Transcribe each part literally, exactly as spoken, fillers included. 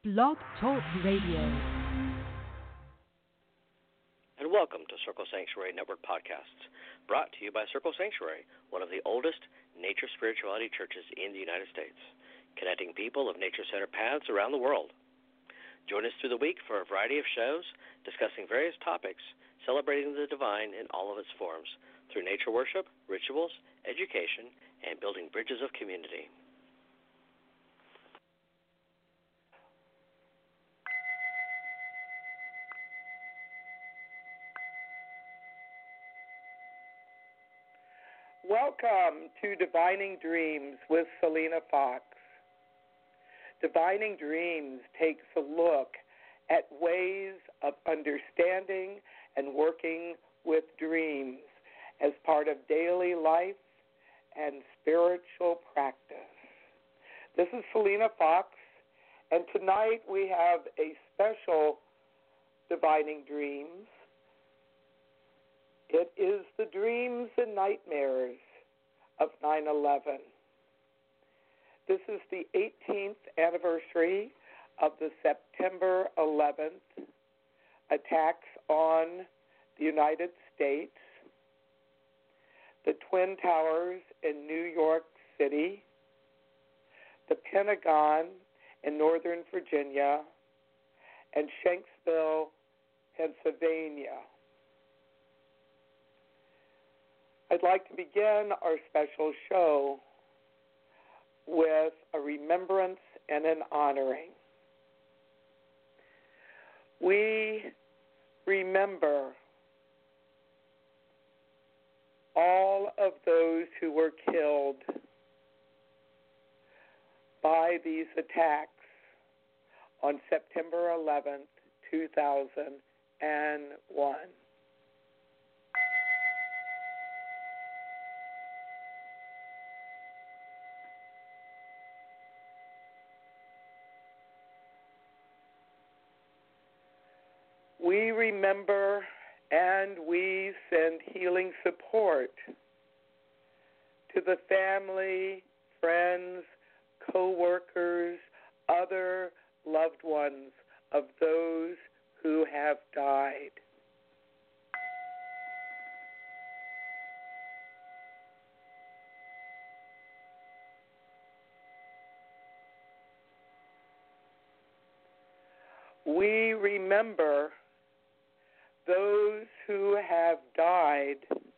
Blog Talk Radio. And welcome to Circle Sanctuary Network Podcasts, brought to you by Circle Sanctuary, one of the oldest nature spirituality churches in the United States, connecting people of nature-centered paths around the world. Join us through the week for a variety of shows discussing various topics, celebrating the divine in all of its forms, through nature worship, rituals, education, and building bridges of community. Welcome to Divining Dreams with Selena Fox. Divining Dreams takes a look at ways of understanding and working with dreams as part of daily life and spiritual practice. This is Selena Fox, and tonight we have a special Divining Dreams. It is the dreams and nightmares of nine eleven. This is the eighteenth anniversary of the September eleventh attacks on the United States, the Twin Towers in New York City, the Pentagon in Northern Virginia, and Shanksville, Pennsylvania. I'd like to begin our special show with a remembrance and an honoring. We remember all of those who were killed by these attacks on September eleventh, two thousand one. We remember and we send healing support to the family, friends, co-workers, other loved ones of those who have died. We remember those who have died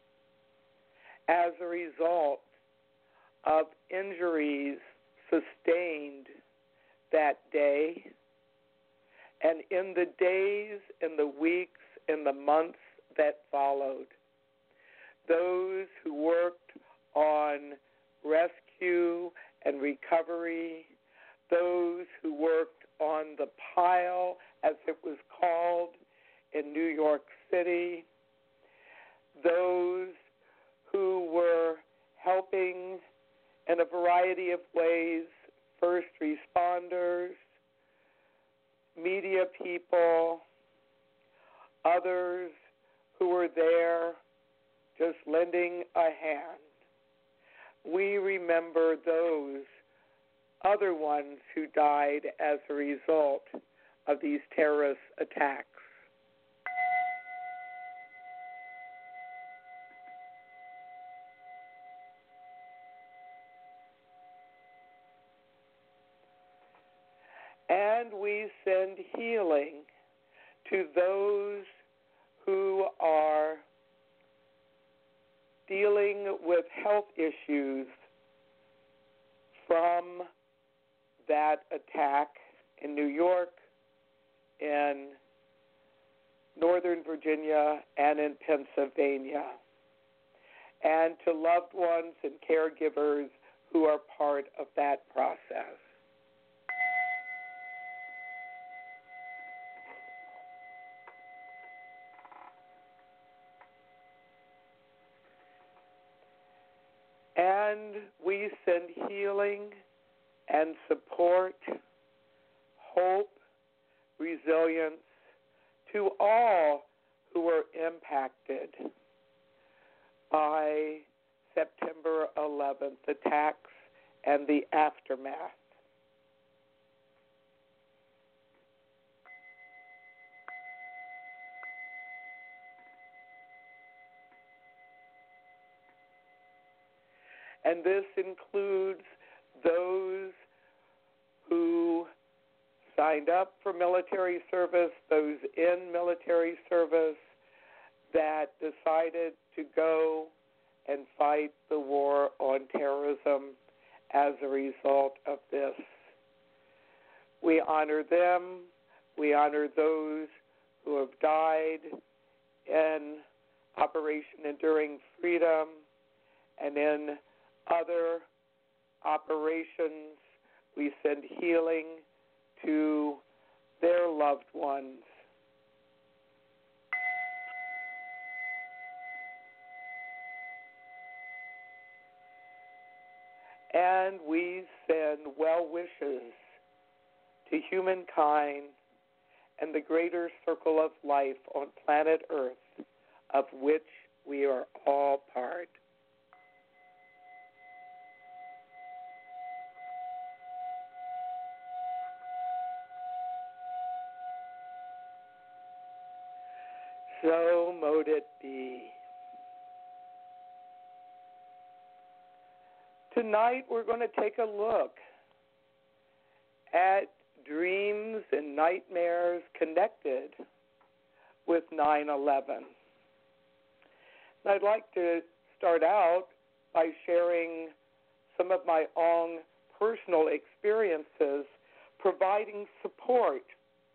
as a result of injuries sustained that day, and in the days, in the weeks, in the months that followed. Those who worked on rescue and recovery, those who worked on the pile, as it was called, in New York City, those who were helping in a variety of ways, first responders, media people, others who were there just lending a hand. We remember those other ones who died as a result of these terrorist attacks. And we send healing to those who are dealing with health issues from that attack in New York, in Northern Virginia, and in Pennsylvania, and to loved ones and caregivers who are part of that process. And we send healing and support, hope, resilience to all who were impacted by September eleventh attacks and the aftermath. And this includes those who signed up for military service, those in military service that decided to go and fight the war on terrorism as a result of this. We honor them. We honor those who have died in Operation Enduring Freedom and in other operations. We send healing to their loved ones. And we send well wishes to humankind and the greater circle of life on planet Earth, of which we are all part. So mote it be. Tonight we're going to take a look at dreams and nightmares connected with nine eleven. And I'd like to start out by sharing some of my own personal experiences providing support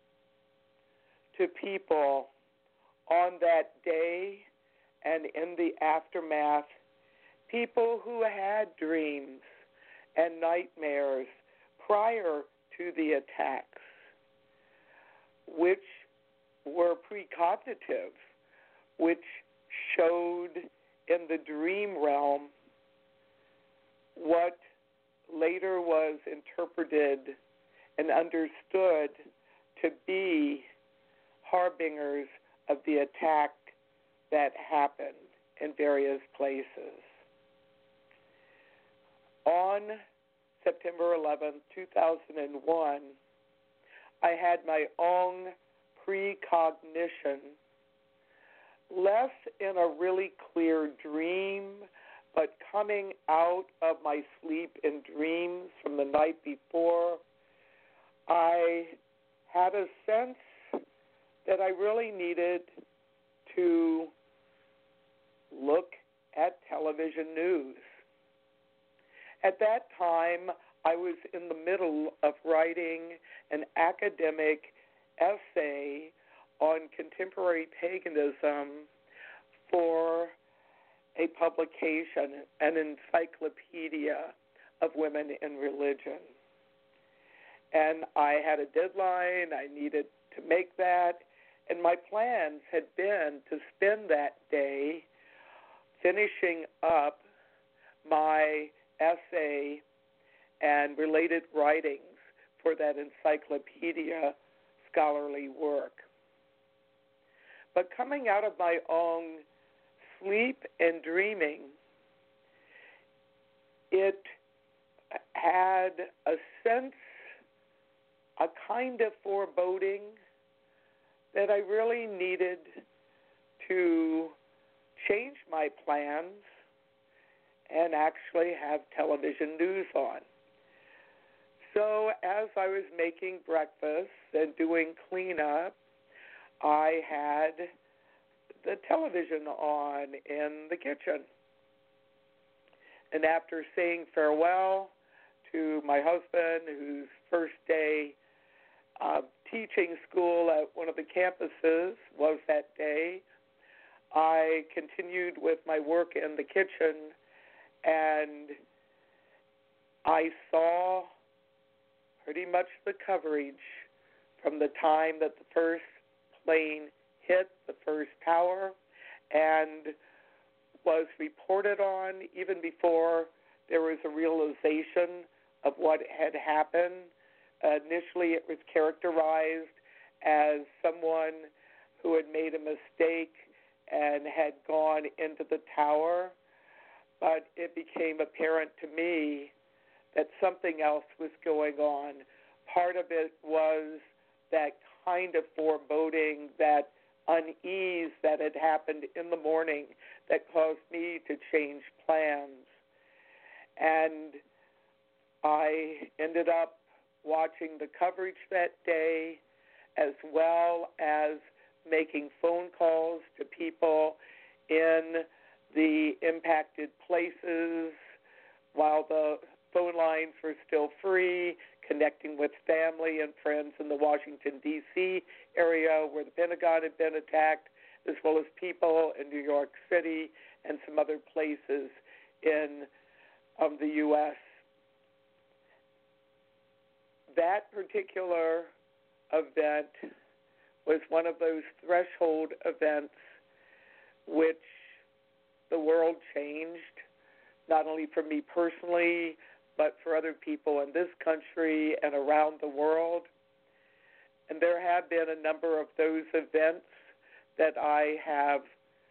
to people on that day and in the aftermath, people who had dreams and nightmares prior to the attacks, which were precognitive, which showed in the dream realm what later was interpreted and understood to be harbingers of the attack that happened in various places. On September eleventh, two thousand one, I had my own precognition, less in a really clear dream, but coming out of my sleep in dreams from the night before, I had a sense that I really needed to look at television news. At that time, I was in the middle of writing an academic essay on contemporary paganism for a publication, an encyclopedia of women in religion. And I had a deadline. I needed to make that. And my plans had been to spend that day finishing up my essay and related writings for that encyclopedia scholarly work. But coming out of my own sleep and dreaming, it had a sense, a kind of foreboding that I really needed to change my plans and actually have television news on. So as I was making breakfast and doing cleanup, I had the television on in the kitchen. And after saying farewell to my husband, whose first day of teaching school at one of the campuses was that day, I continued with my work in the kitchen, and I saw pretty much the coverage from the time that the first plane hit the first tower and was reported on even before there was a realization of what had happened. Uh, initially, it was characterized as someone who had made a mistake and had gone into the tower, but it became apparent to me that something else was going on. Part of it was that kind of foreboding, that unease that had happened in the morning that caused me to change plans. and I ended up watching the coverage that day, as well as making phone calls to people in the impacted places while the phone lines were still free, connecting with family and friends in the Washington, D C area where the Pentagon had been attacked, as well as people in New York City and some other places in um, the U S That particular event was one of those threshold events which the world changed, not only for me personally, but for other people in this country and around the world. And there have been a number of those events that I have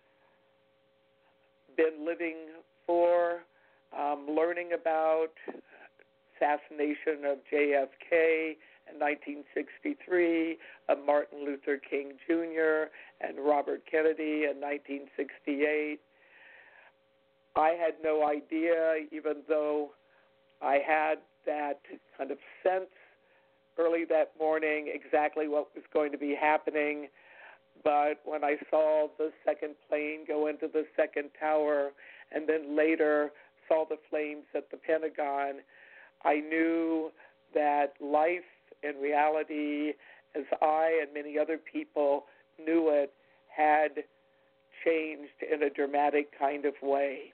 been living for, um, learning about assassination of J F K in nineteen sixty-three, of Martin Luther King Junior and Robert Kennedy in nineteen sixty-eight. I had no idea, even though I had that kind of sense early that morning exactly what was going to be happening. But when I saw the second plane go into the second tower and then later saw the flames at the Pentagon, I knew that life and reality, as I and many other people knew it, had changed in a dramatic kind of way.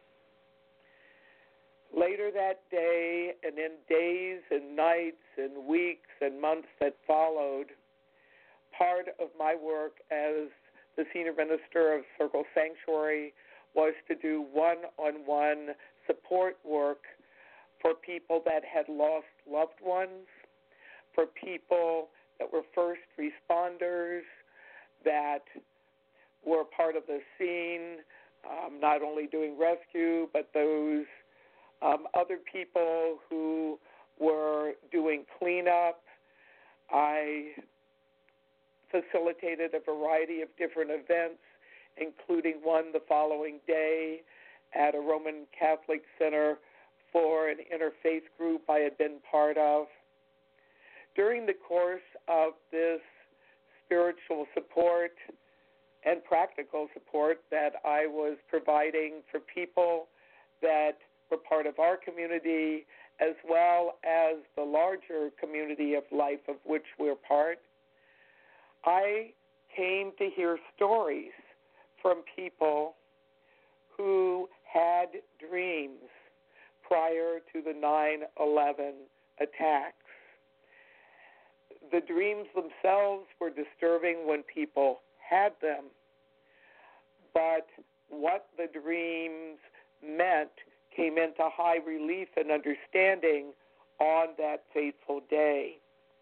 Later that day, and in days and nights and weeks and months that followed, part of my work as the senior minister of Circle Sanctuary was to do one-on-one support work for people that had lost loved ones, for people that were first responders, that were part of the scene, um, not only doing rescue, but those um, other people who were doing cleanup. I facilitated a variety of different events, including one the following day at a Roman Catholic center for an interfaith group I had been part of. During the course of this spiritual support and practical support that I was providing for people that were part of our community, as well as the larger community of life of which we're part, I came to hear stories from people who had dreams prior to the nine eleven attacks. The dreams themselves were disturbing when people had them, but what the dreams meant came into high relief and understanding on that fateful day.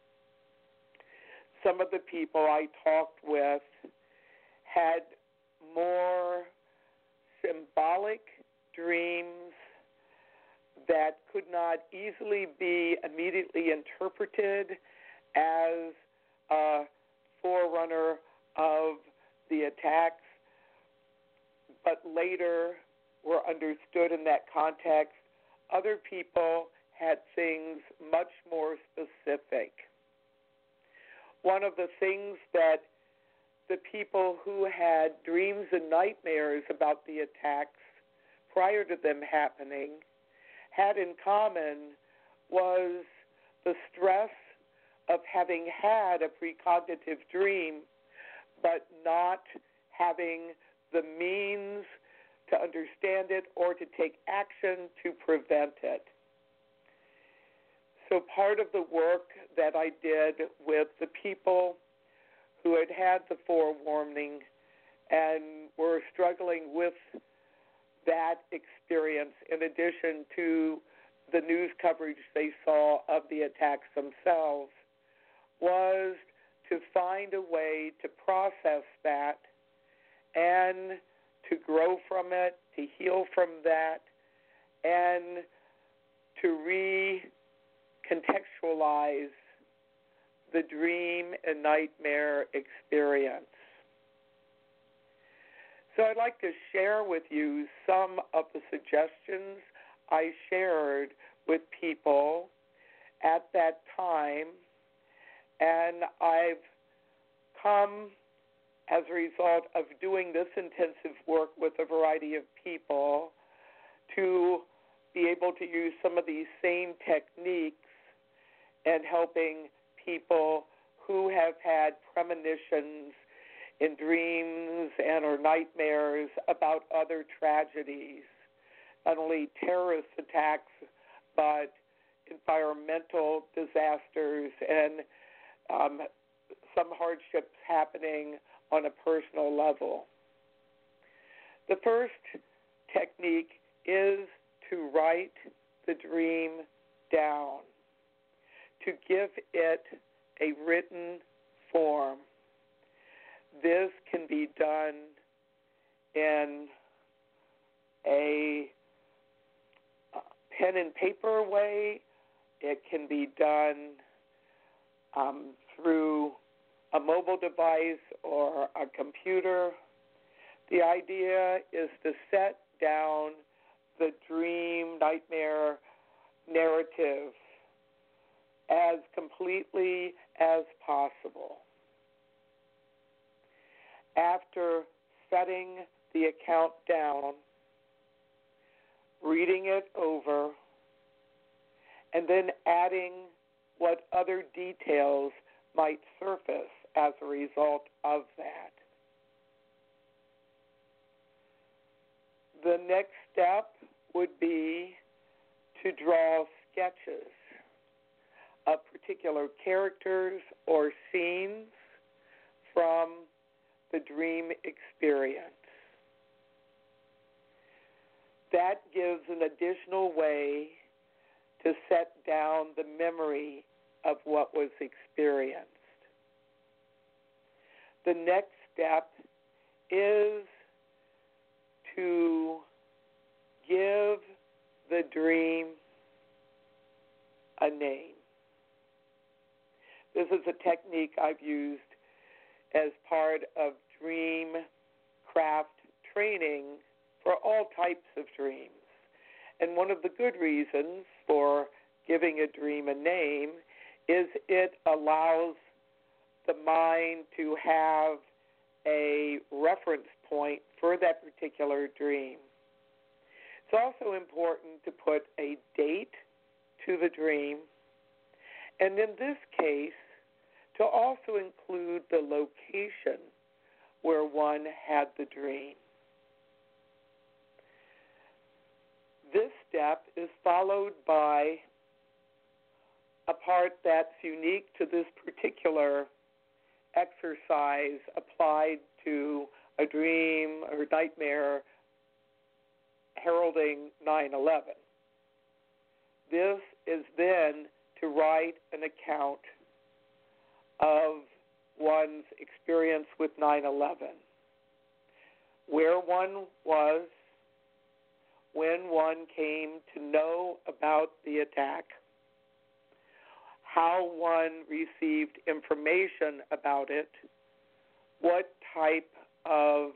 Some of the people I talked with had more symbolic dreams that could not easily be immediately interpreted as a forerunner of the attacks, but later were understood in that context. Other people had things much more specific. One of the things that the people who had dreams and nightmares about the attacks prior to them happening had in common was the stress of having had a precognitive dream, but not having the means to understand it or to take action to prevent it. So part of the work that I did with the people who had had the forewarning and were struggling with that experience, in addition to the news coverage they saw of the attacks themselves, was to find a way to process that and to grow from it, to heal from that, and to recontextualize the dream and nightmare experience. So I'd like to share with you some of the suggestions I shared with people at that time, and I've come as a result of doing this intensive work with a variety of people to be able to use some of these same techniques in helping people who have had premonitions in dreams and or nightmares about other tragedies, not only terrorist attacks, but environmental disasters and um, some hardships happening on a personal level. The first technique is to write the dream down, to give it a written form. This can be done in a pen and paper way. It can be done um, through a mobile device or a computer. The idea is to set down the dream, nightmare narrative as completely as possible. After setting the account down, reading it over, and then adding what other details might surface as a result of that. The next step would be to draw sketches of particular characters or scenes from the dream experience. That gives an additional way to set down the memory of what was experienced. The next step is to give the dream a name. This is a technique I've used as part of dream craft training for all types of dreams. And one of the good reasons for giving a dream a name is it allows the mind to have a reference point for that particular dream. It's also important to put a date to the dream, and in this case, to also include the location where one had the dream. This step is followed by a part that's unique to this particular exercise applied to a dream or nightmare heralding nine eleven. This is then to write an account of one's experience with nine eleven, where one was, when one came to know about the attack, how one received information about it, what type of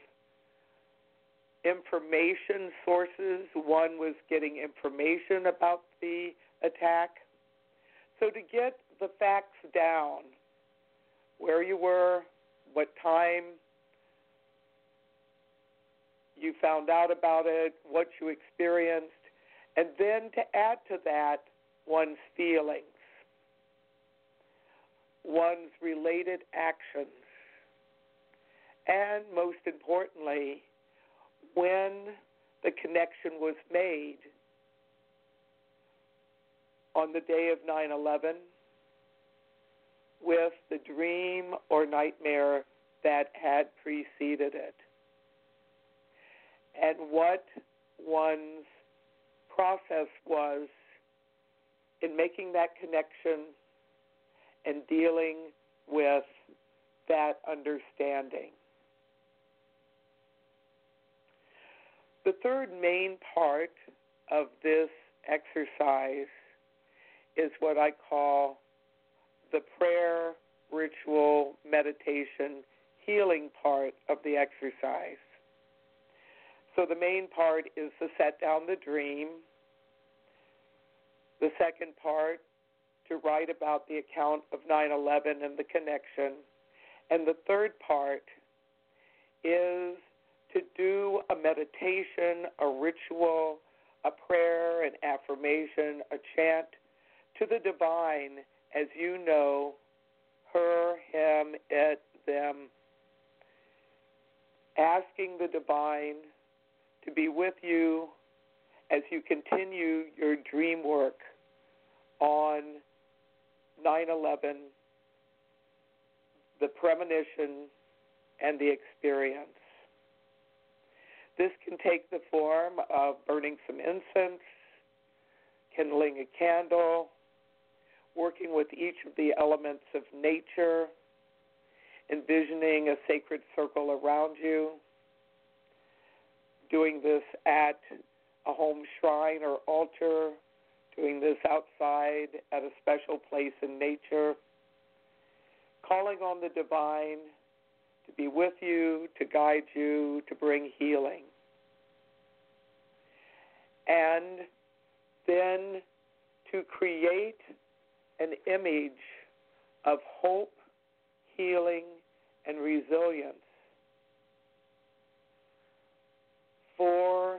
information sources one was getting information about the attack. So to get the facts down, where you were, what time you found out about it, what you experienced, and then to add to that one's feelings, one's related actions, and most importantly, when the connection was made on the day of nine eleven with the dream or nightmare that had preceded it, and what one's process was in making that connection and dealing with that understanding. The third main part of this exercise is what I call the prayer, ritual, meditation, healing part of the exercise. So the main part is to set down the dream, The second part, to write about the account of nine eleven and the connection. And the third part is to do a meditation, a ritual, a prayer, an affirmation, a chant to the divine as you know her, him, it, them, asking the divine to be with you as you continue your dream work on nine eleven, the premonition, and the experience. This can take the form of burning some incense, kindling a candle, working with each of the elements of nature, envisioning a sacred circle around you, doing this at a home shrine or altar, doing this outside at a special place in nature, calling on the divine to be with you, to guide you, to bring healing. And then to create an image of hope, healing, and resilience for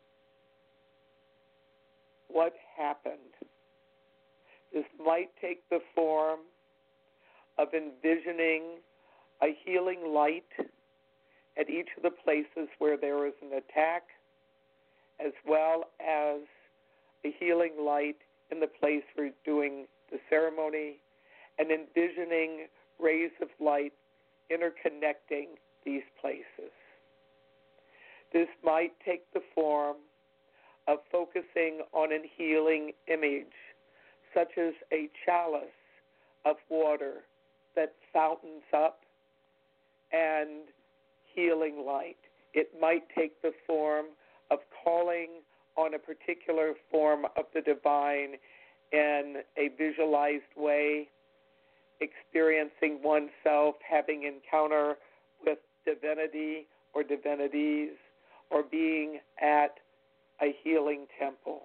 what happened. This might take the form of envisioning a healing light at each of the places where there is an attack, as well as a healing light in the place we're doing the ceremony, and envisioning rays of light interconnecting these places. This might take the form of focusing on a healing image, such as a chalice of water that fountains up and healing light. It might take the form of calling on a particular form of the divine in a visualized way, experiencing oneself having encounter with divinity or divinities, or being at a healing temple.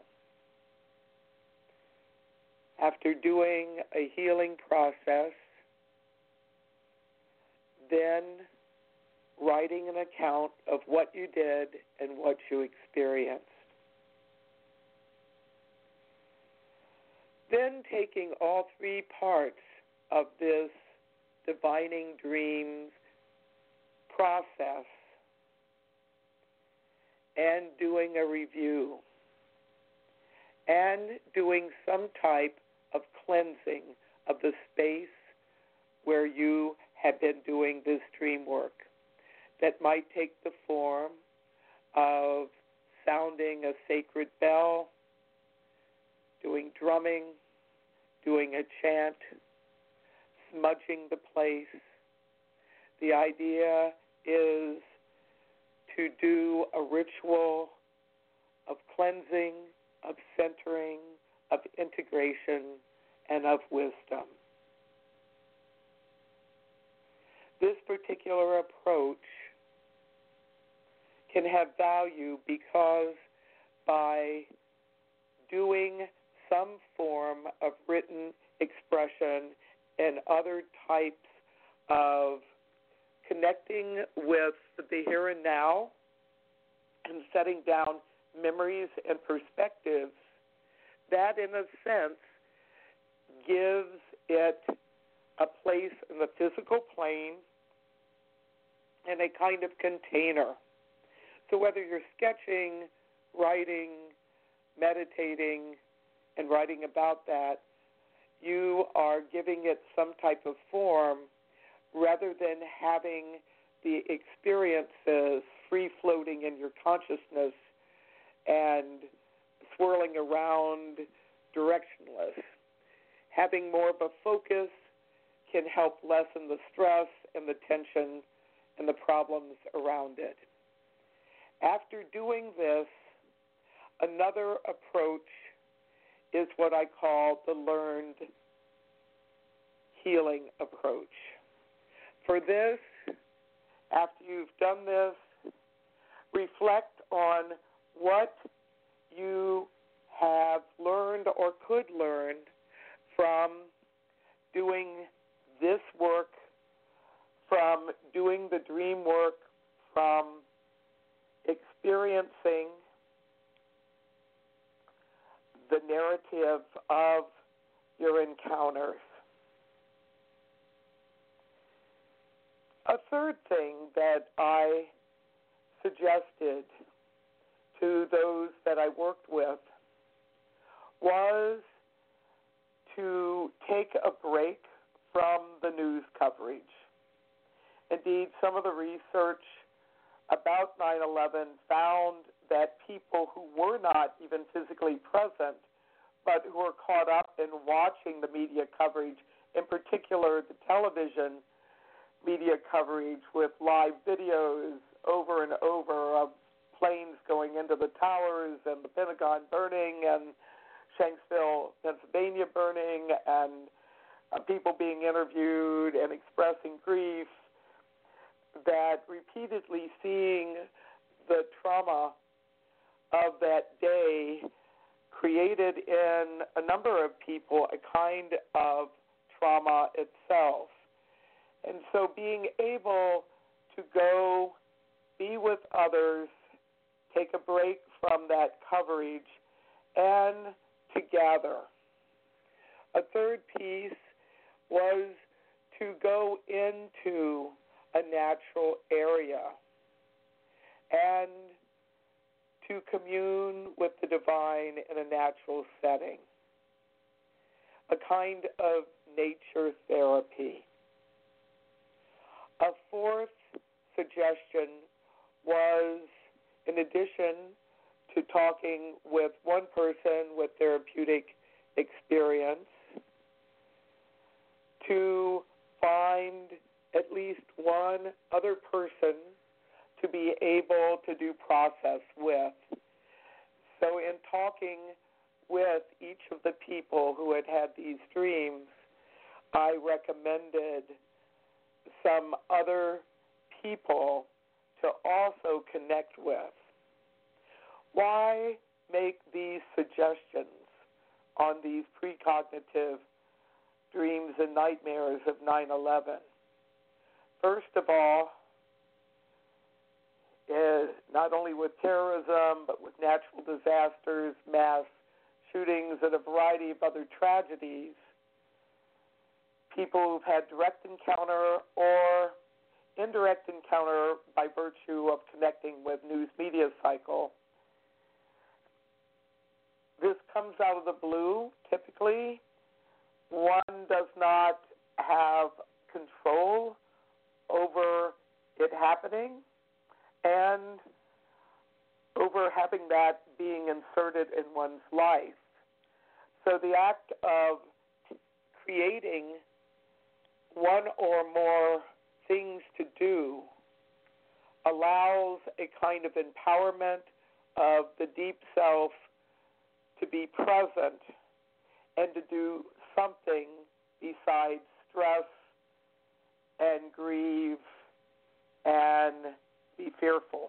After doing a healing process, then writing an account of what you did and what you experienced. Then taking all three parts of this divining dreams process and doing a review and doing some type of cleansing of the space where you have been doing this dream work. That might take the form of sounding a sacred bell, doing drumming, doing a chant, smudging the place. The idea is to do a ritual of cleansing, of centering, of integration, and of wisdom. This particular approach can have value because by doing some form of written expression and other types of connecting with the here and now and setting down memories and perspectives, that in a sense gives it a place in the physical plane and a kind of container. So whether you're sketching, writing, meditating, and writing about that, you are giving it some type of form rather than having the experiences free-floating in your consciousness and swirling around directionless. Having more of a focus can help lessen the stress and the tension and the problems around it. After doing this, another approach is what I call the learned healing approach. For this, after you've done this, reflect on what you have learned or could learn from doing this work, from doing the dream work, from experiencing the narrative of your encounters. A third thing that I suggested to those that I worked with was to take a break from the news coverage. Indeed, some of the research about nine eleven found that people who were not even physically present, but who were caught up in watching the media coverage, in particular the television media coverage with live videos over and over of planes going into the towers and the Pentagon burning and Shanksville, Pennsylvania burning, and uh, people being interviewed and expressing grief, that repeatedly seeing the trauma of that day created in a number of people a kind of trauma itself. And so being able to go be with others, take a break from that coverage, and to gather. A third piece was to go into a natural area and to commune with the divine in a natural setting, a kind of nature therapy. A fourth suggestion was, in addition to talking with one person with therapeutic experience, to find at least one other person to be able to do process with. So in talking with each of the people who had had these dreams, I recommended some other people to also connect with. Why make these suggestions on these precognitive dreams and nightmares of nine eleven? First of all, is not only with terrorism, but with natural disasters, mass shootings, and a variety of other tragedies, people who've had direct encounter or indirect encounter by virtue of connecting with news media cycle. This comes out of the blue, typically. One does not have control over it happening and over having that being inserted in one's life. So the act of creating one or more things to do allows a kind of empowerment of the deep self to be present and to do something besides stress and grieve and be fearful.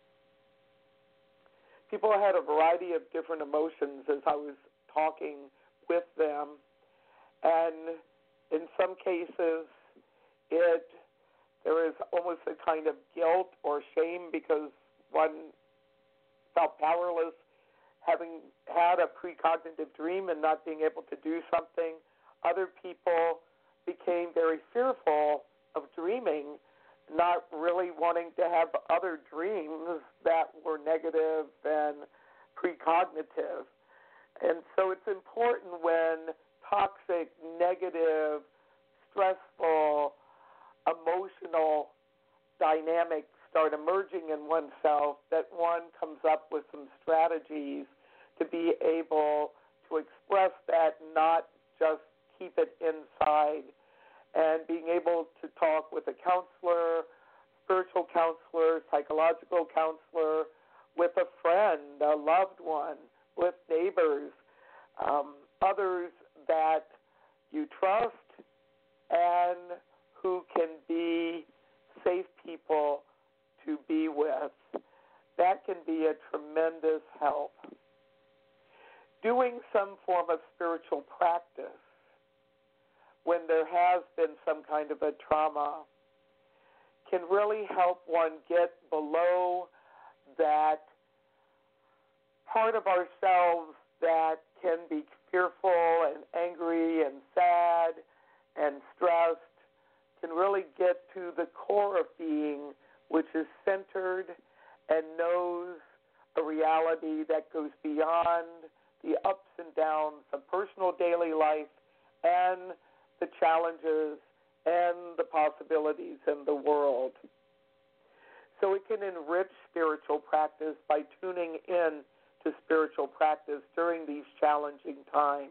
People had a variety of different emotions as I was talking with them, and in some cases it there is almost a kind of guilt or shame because one felt powerless having had a precognitive dream and not being able to do something. Other people became very fearful of dreaming, not really wanting to have other dreams that were negative and precognitive. And so it's important when toxic, negative, stressful, emotional dynamics start emerging in oneself that one comes up with some strategies to be able to express that, not just keep it inside, and being able to talk with a counselor, spiritual counselor, psychological counselor, with a friend, a loved one, with neighbors, um, others that you trust and who can be safe people to be with. That can be a tremendous help. spiritual practice when there has been some kind of a trauma can really help one get below that part of ourselves that can be fearful and angry and sad and stressed, can really get to the core of being, which is centered and knows a reality that goes beyond the ups and downs of personal daily life and the challenges and the possibilities in the world. So it can enrich spiritual practice by tuning in to spiritual practice during these challenging times.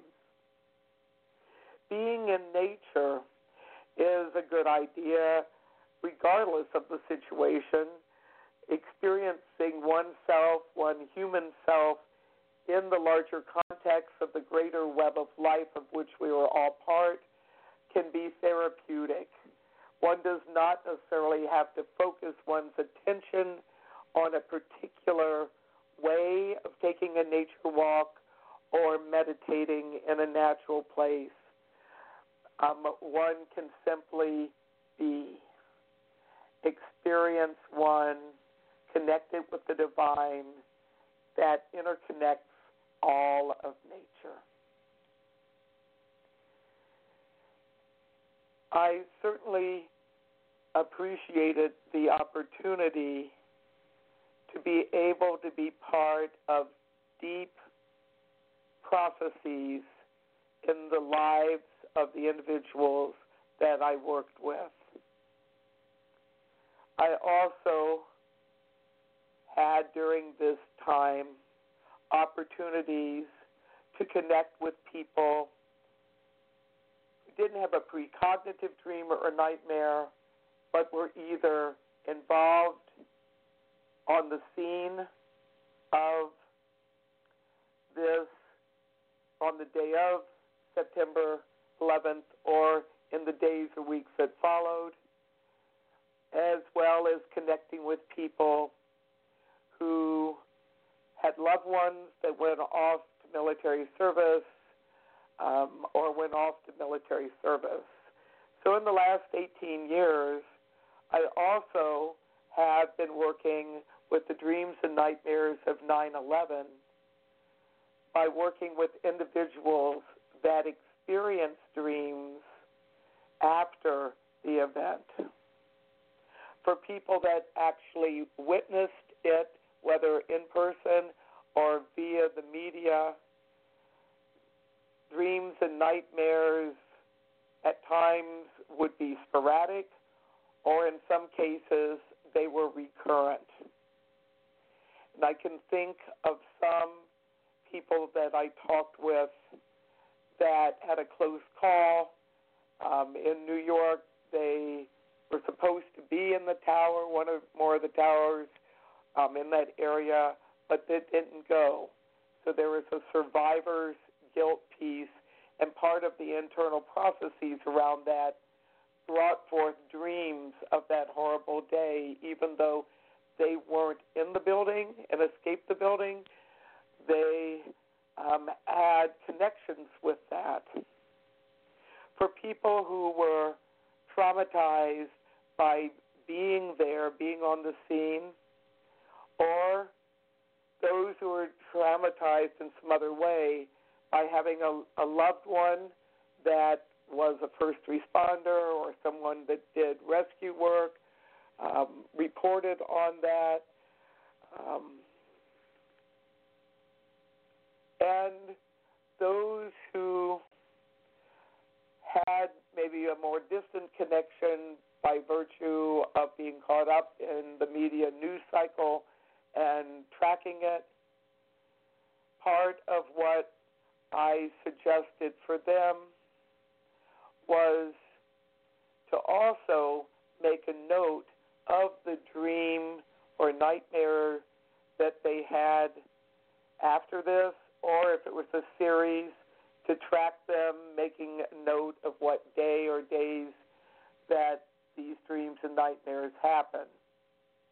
Being in nature is a good idea regardless of the situation. Experiencing oneself, one human self, in the larger context of the greater web of life of which we are all part can be therapeutic. One does not necessarily have to focus one's attention on a particular way of taking a nature walk or meditating in a natural place. Um, one can simply be, experience one, connected with the divine that interconnects all of nature. I certainly appreciated the opportunity to be able to be part of deep processes in the lives of the individuals that I worked with. I also had during this time opportunities to connect with people who didn't have a precognitive dream or a nightmare, but were either involved on the scene of this on the day of September eleventh or in the days or weeks that followed, as well as connecting with people who had loved ones that went off to military service um, or went off to military service. So in the last eighteen years, I also have been working with the dreams and nightmares of nine eleven by working with individuals that experience dreams after the event. For people that actually witnessed it, whether in person or via the media, dreams and nightmares at times would be sporadic, or in some cases they were recurrent. And I can think of some people that I talked with that had a close call. Um, in New York, they were supposed to be in the tower, one or more of the towers um, in that area, but they didn't go. So there was a survivor's guilt piece, and part of the internal processes around that brought forth dreams of that horrible day, even though they weren't in the building and escaped the building. They um, had connections with that. For people who were traumatized by being there, being on the scene, or those who were traumatized in some other way by having a, a loved one that was a first responder or someone that did rescue work, um, reported on that. Um, and those who had maybe a more distant connection by virtue of being caught up in the media news cycle and tracking it. Part of what I suggested for them was to also make a note of the dream or nightmare that they had after this, or if it was a series, to track them, making a note of what day or days that these dreams and nightmares happen.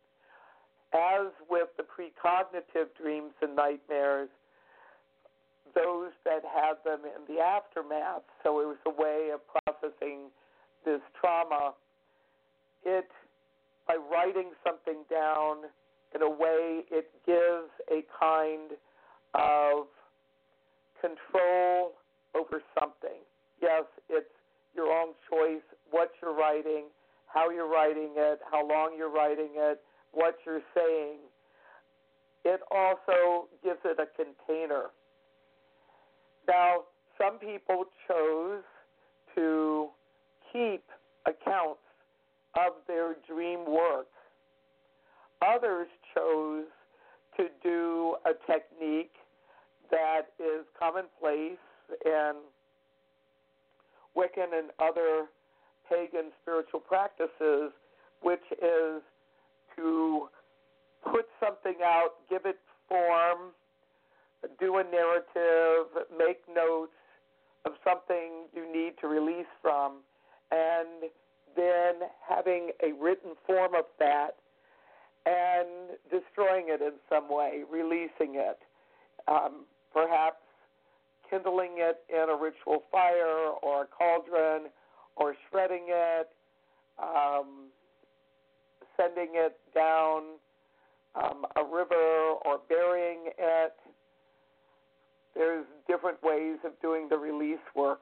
As with the precognitive dreams and nightmares, those that had them in the aftermath. So it was a way of processing this trauma. It, by writing something down in a way, it gives a kind of control over something. Yes, it's your own choice, what you're writing, how you're writing it, how long you're writing it, what you're saying. It also gives it a container. Now, some people chose to keep accounts of their dream work. Others chose to do a technique that is commonplace in Wiccan and other pagan spiritual practices, which is to put something out, give it form, do a narrative, make notes of something you need to release from, and then having a written form of that and destroying it in some way, releasing it, um, perhaps kindling it in a ritual fire or a cauldron, or shredding it, um, sending it down um, a river, or burying it. There's different ways of doing the release work.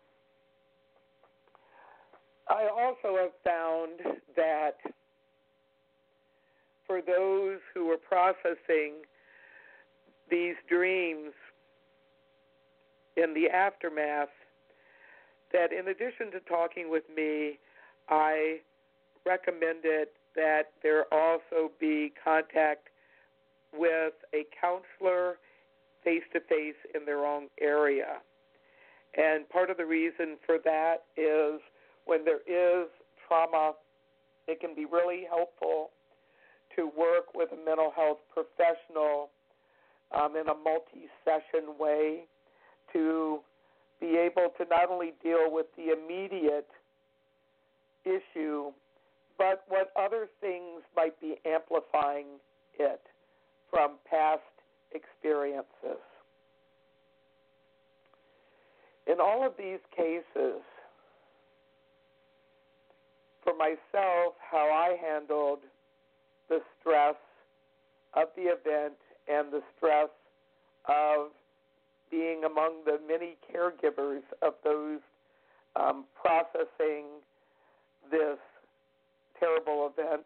I also have found that for those who are processing these dreams in the aftermath, that in addition to talking with me, I recommended that there also be contact with a counselor face-to-face in their own area. And part of the reason for that is when there is trauma, it can be really helpful to work with a mental health professional um, in a multi-session way to be able to not only deal with the immediate issue, but what other things might be amplifying it from past experiences. In all of these cases, for myself, how I handled the stress of the event and the stress of being among the many caregivers of those um, processing this terrible event,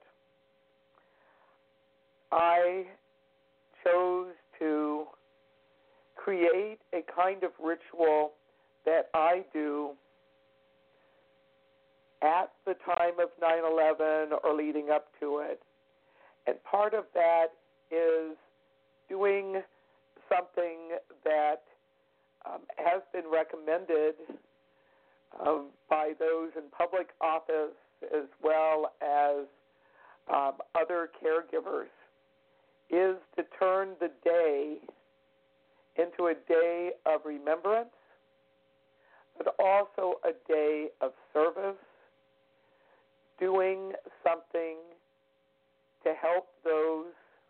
I chose to create a kind of ritual that I do at the time of nine eleven or leading up to it. And part of that is doing something that um, has been recommended um, by those in public office as well as um, other caregivers, is to turn the day into a day of remembrance, but also a day of service, doing something to help those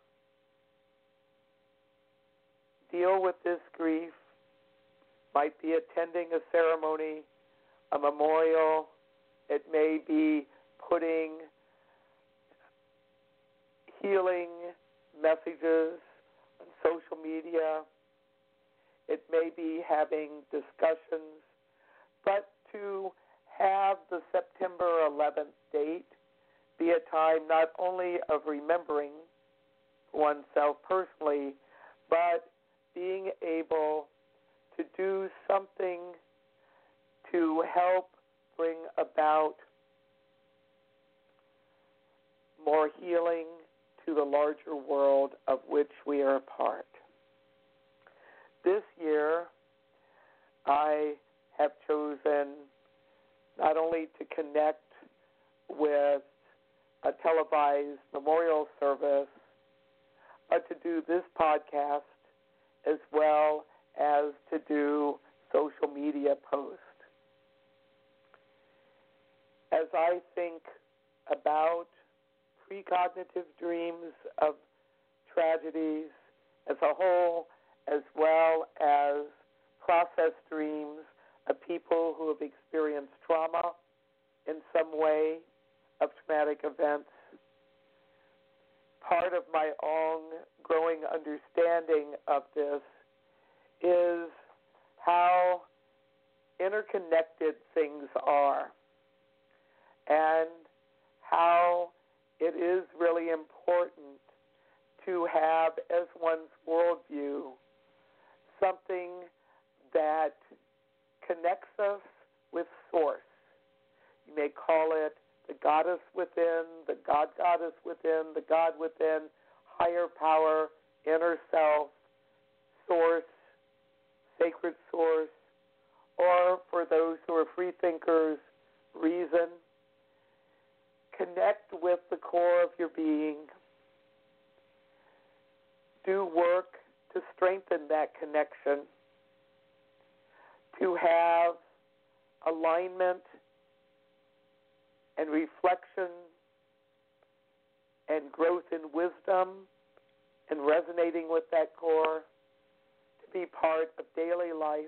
deal with this grief. Might be attending a ceremony, a memorial. It may be putting healing messages on social media. It may be having discussions. But to have the September eleventh date be a time not only of remembering oneself personally, but being able to do something to help bring about more healing to the larger world of which we are a part. This year, I have chosen not only to connect with a televised memorial service, but to do this podcast as well as to do social media posts. As I think about precognitive dreams of tragedies as a whole, as well as process dreams of people who have experienced trauma in some way of traumatic events. Part of my own growing understanding of this is how interconnected things are and how it is really important to have as one's worldview something that connects us with Source. You may call it the goddess within, the God goddess within, the God within, higher power, inner self, Source, sacred Source, or for those who are free thinkers, reason. Connect with the core of your being. Do work to strengthen that connection, to have alignment and reflection and growth in wisdom and resonating with that core, to be part of daily life,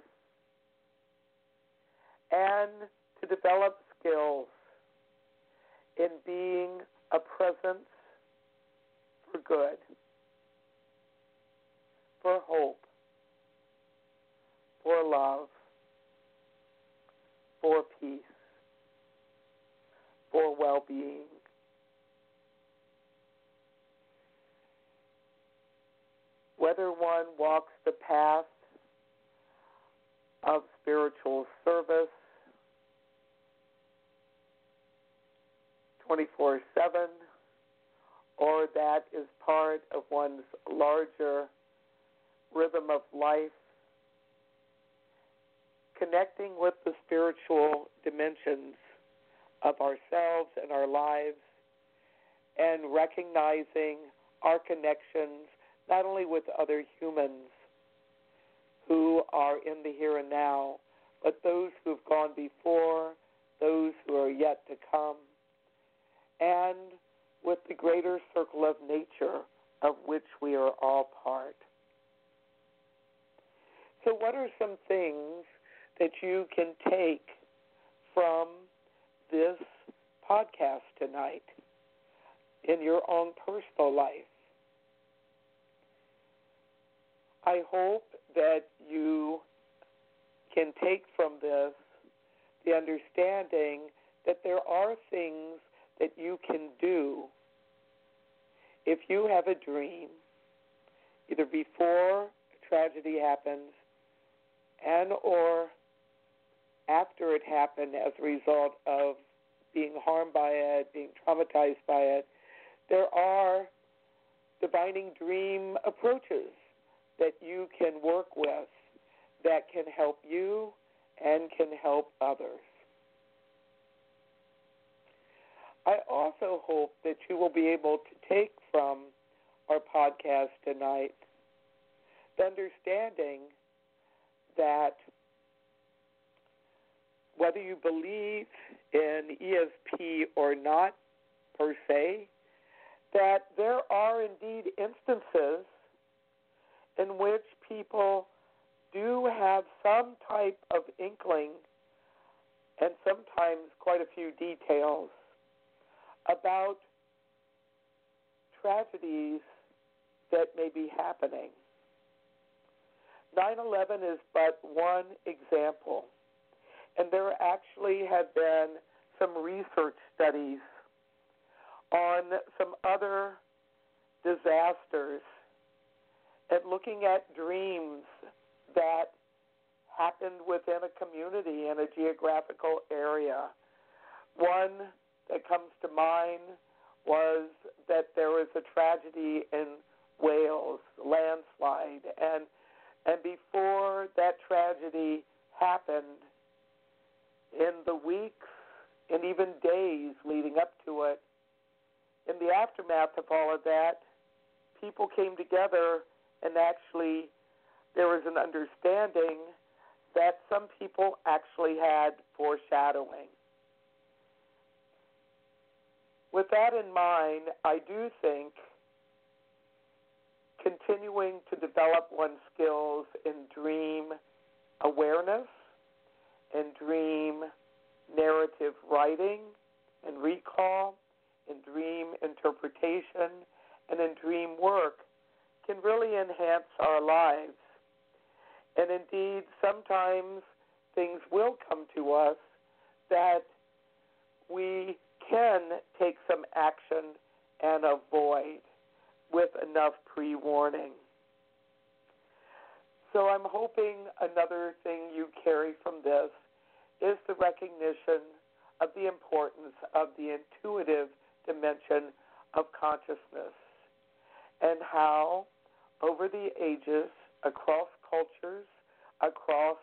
and to develop skills in being a presence for good, for hope, for love, for peace, for well-being. Whether one walks the path of spiritual service twenty-four seven, or that is part of one's larger rhythm of life, connecting with the spiritual dimensions of ourselves and our lives, and recognizing our connections not only with other humans who are in the here and now, but those who have gone before, those who are yet to come, and with the greater circle of nature of which we are all part. So what are some things that you can take from this podcast tonight in your own personal life? I hope that you can take from this the understanding that there are things that you can do if you have a dream, either before a tragedy happens and or after it happened as a result of being harmed by it, being traumatized by it. There are divining dream approaches that you can work with that can help you and can help others. I also hope that you will be able to take from our podcast tonight the understanding that whether you believe in E S P or not per se, that there are indeed instances in which people do have some type of inkling and sometimes quite a few details about tragedies that may be happening. nine eleven is but one example, and there actually have been some research studies on some other disasters and looking at dreams that happened within a community in a geographical area. One that comes to mind was that there was a tragedy in Wales, landslide, and and before that tragedy happened, in the weeks and even days leading up to it, in the aftermath of all of that, people came together and actually there was an understanding that some people actually had foreshadowing. With that in mind, I do think continuing to develop one's skills in dream awareness, in dream narrative writing and recall, in dream interpretation, and in dream work can really enhance our lives. And indeed, sometimes things will come to us that we can take some action and avoid with enough pre-warning. So I'm hoping another thing you carry from this is the recognition of the importance of the intuitive dimension of consciousness and how, over the ages, across cultures, across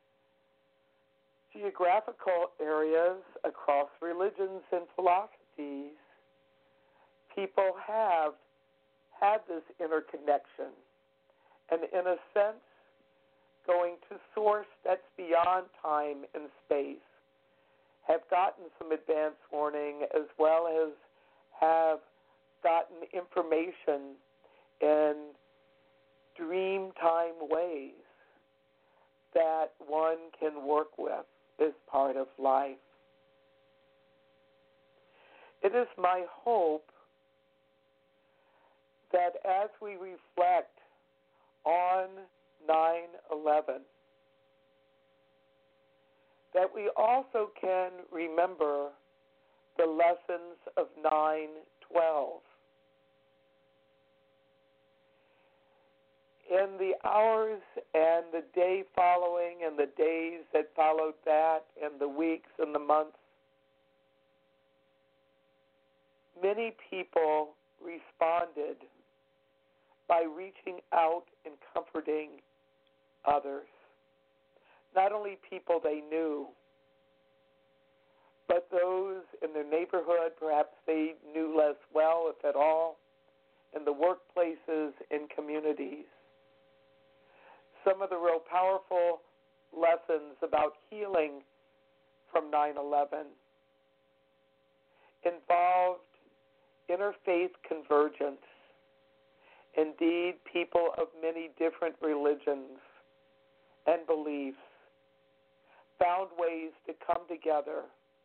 geographical areas, across religions and philosophies, people have had this interconnection and, in a sense, going to source that's beyond time and space, have gotten some advance warning as well as have gotten information in dream time ways that one can work with as part of life. It is my hope that as we reflect on nine eleven, that we also can remember the lessons of nine twelve. In the hours and the day following and the days that followed that and the weeks and the months, many people responded by reaching out and comforting others. Not only people they knew, but those in their neighborhood, perhaps they knew less well, if at all, in the workplaces and communities. Some of the real powerful lessons about healing from nine eleven involved interfaith convergence. Indeed, people of many different religions and beliefs found ways to come together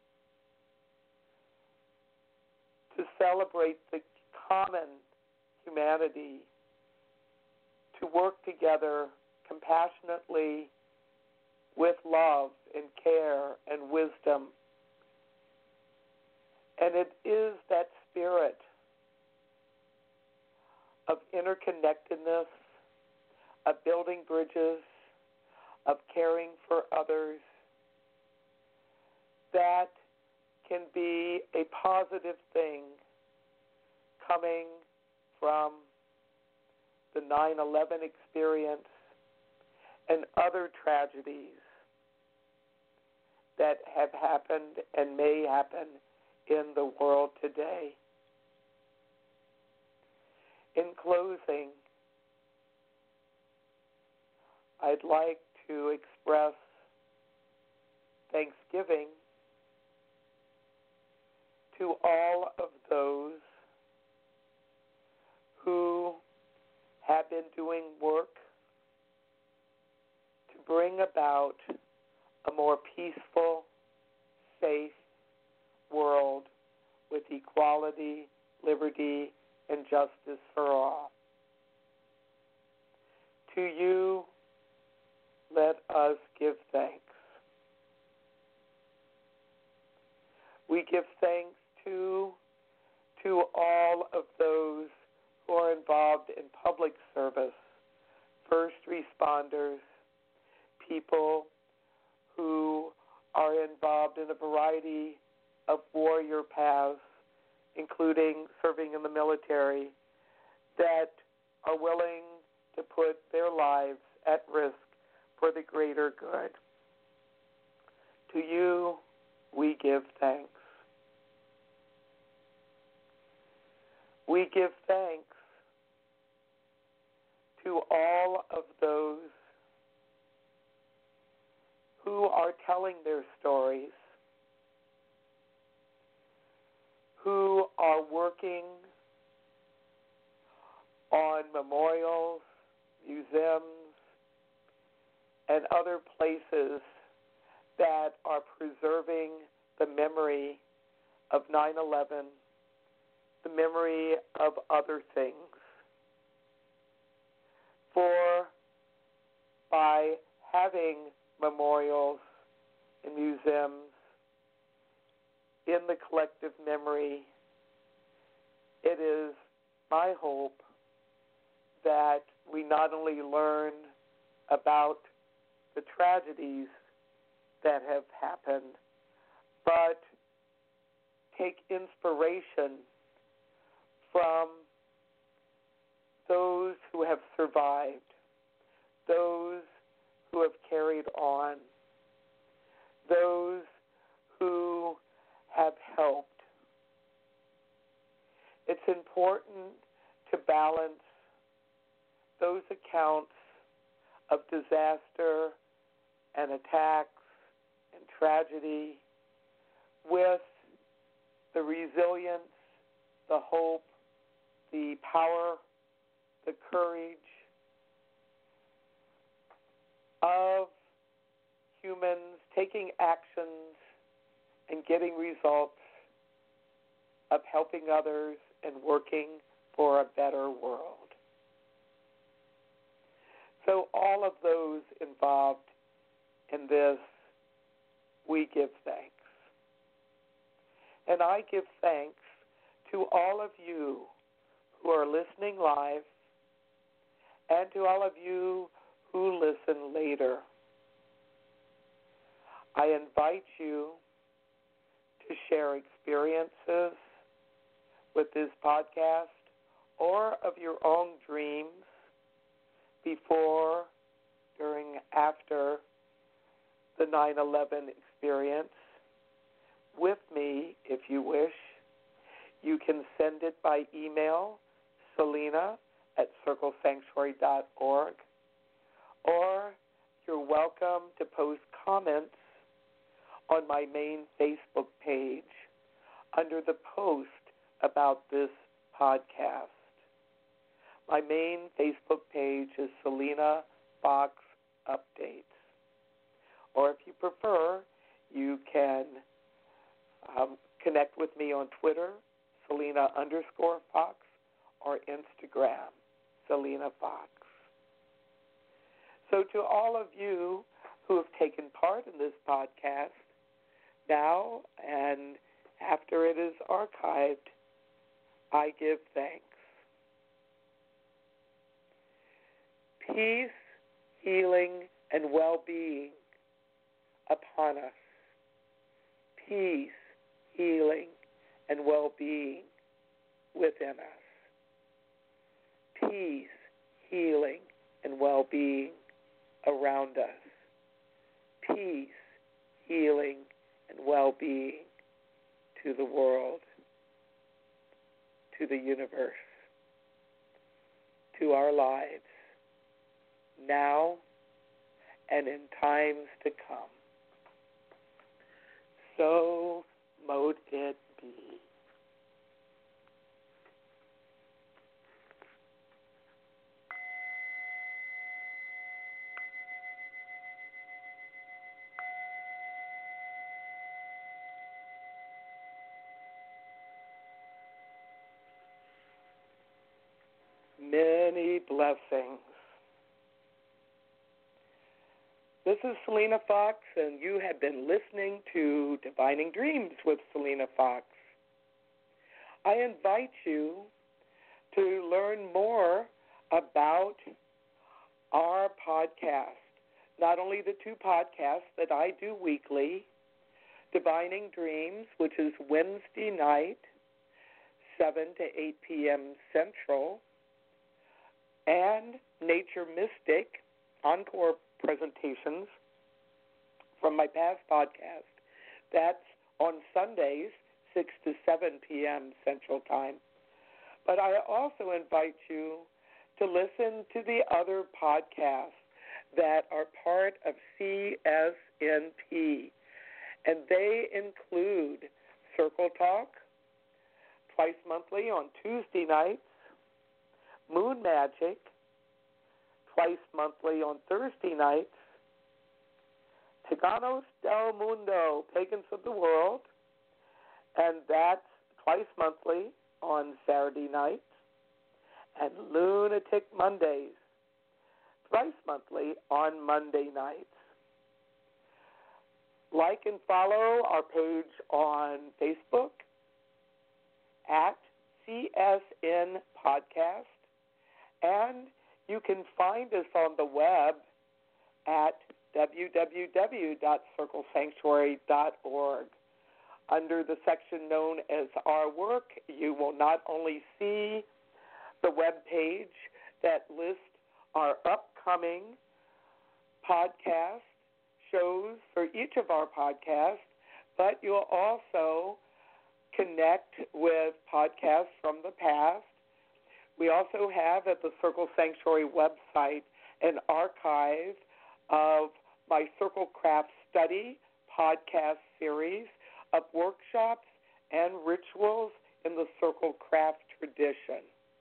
to celebrate the common humanity, to work together compassionately with love and care and wisdom. And it is that spirit of interconnectedness, of building bridges, of caring for others, that can be a positive thing coming from the nine eleven experience and other tragedies that have happened and may happen in the world today. In closing, I'd like to express thanksgiving to all of those who have been doing work to bring about a more peaceful, safe world with equality, liberty, and justice for all. To you, let us give thanks. We give thanks to, to all of those who are involved in public service, first responders, people who are involved in a variety of warrior paths, including serving in the military, that are willing to put their lives at risk for the greater good. To you, we give thanks. We give thanks to all of those who are telling their stories, who are working on memorials, museums, and other places that are preserving the memory of nine eleven, the memory of other things. For by having memorials and museums in the collective memory, it is my hope that we not only learn about the tragedies that have happened, but take inspiration from those who have survived, those who have carried on, those who have helped. It's important to balance those accounts of disaster and attacks and tragedy with the resilience, the hope, the power, the courage of humans taking actions and getting results, of helping others and working for a better world. So all of those involved in this, we give thanks. And I give thanks to all of you who are listening live and to all of you who listen later. I invite you to share experiences with this podcast or of your own dreams before, during, after the nine eleven experience with me, if you wish. You can send it by email, Selena at circle sanctuary dot org, or you're welcome to post comments on my main Facebook page under the post about this podcast. My main Facebook page is Selena Fox Updates. Or if you prefer, you can um, connect with me on Twitter, Selena underscore Fox, or Instagram, Selena Fox. So to all of you who have taken part in this podcast, now and after it is archived, I give thanks. Peace, healing, and well-being upon us. Peace, healing, and well-being within us. Peace, healing, and well-being around us. Peace, healing, and well-being to the world, to the universe, to our lives, now and in times to come. So mote it be. Many blessings. This is Selena Fox, and you have been listening to Divining Dreams with Selena Fox. I invite you to learn more about our podcast, not only the two podcasts that I do weekly, Divining Dreams, which is Wednesday night, seven to eight p.m. Central, and Nature Mystic, encore presentations from my past podcast. That's on Sundays, six to seven p.m. Central Time. But I also invite you to listen to the other podcasts that are part of C S N P, and they include Circle Talk, twice monthly on Tuesday nights, Moon Magic, twice monthly on Thursday nights, Paganos del Mundo, Pagans of the World, and that's twice monthly on Saturday nights, and Lunatic Mondays, thrice monthly on Monday nights. Like and follow our page on Facebook at C S N Podcast, and you can find us on the web at w w w dot circle sanctuary dot org. Under the section known as Our Work, you will not only see the web page that lists our upcoming podcast shows for each of our podcasts, but you'll also connect with podcasts from the past. We also have at the Circle Sanctuary website an archive of my Circle Craft Study podcast series of workshops and rituals in the Circle Craft tradition.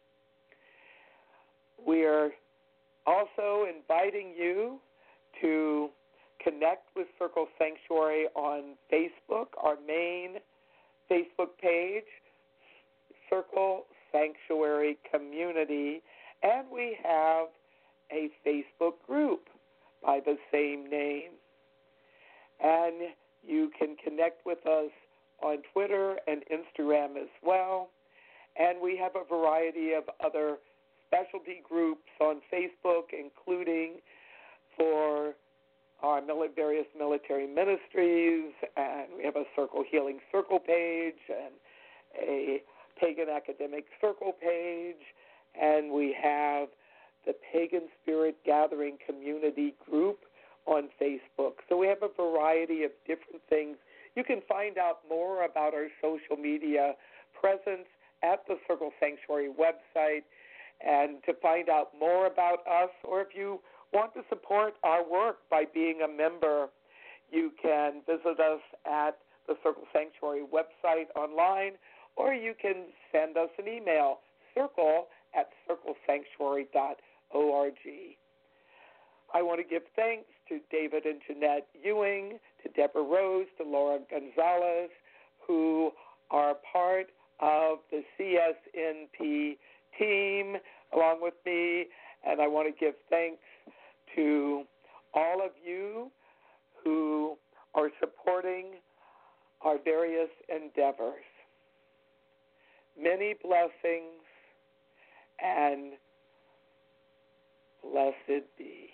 We are also inviting you to connect with Circle Sanctuary on Facebook, our main Facebook page, Circle Sanctuary Community, and we have a Facebook group by the same name. And you can connect with us on Twitter and Instagram as well. And we have a variety of other specialty groups on Facebook, including for our various military ministries, and we have a Circle Healing Circle page and a Pagan Academic Circle page, and we have the Pagan Spirit Gathering Community group on Facebook. So we have a variety of different things. You can find out more about our social media presence at the Circle Sanctuary website, and to find out more about us, or if you want to support our work by being a member, you can visit us at the Circle Sanctuary website online, or you can send us an email, circle at circle sanctuary dot org. I want to give thanks to David and Jeanette Ewing, to Deborah Rose, to Laura Gonzalez, who are part of the C S N P team along with me, and I want to give thanks to all of you who are supporting our various endeavors. Many blessings, and blessed be.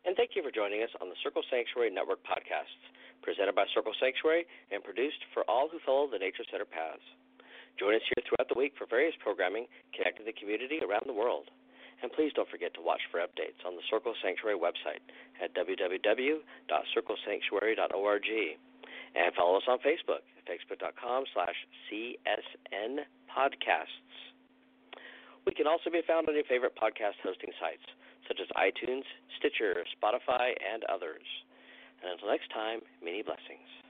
And thank you for joining us on the Circle Sanctuary Network podcasts, presented by Circle Sanctuary and produced for all who follow the Nature Center paths. Join us here throughout the week for various programming connecting the community around the world. And please don't forget to watch for updates on the Circle Sanctuary website at w w w dot circle sanctuary dot org. And follow us on Facebook at facebook.com slash CSN podcasts. We can also be found on your favorite podcast hosting sites, such as iTunes, Stitcher, Spotify, and others. And until next time, many blessings.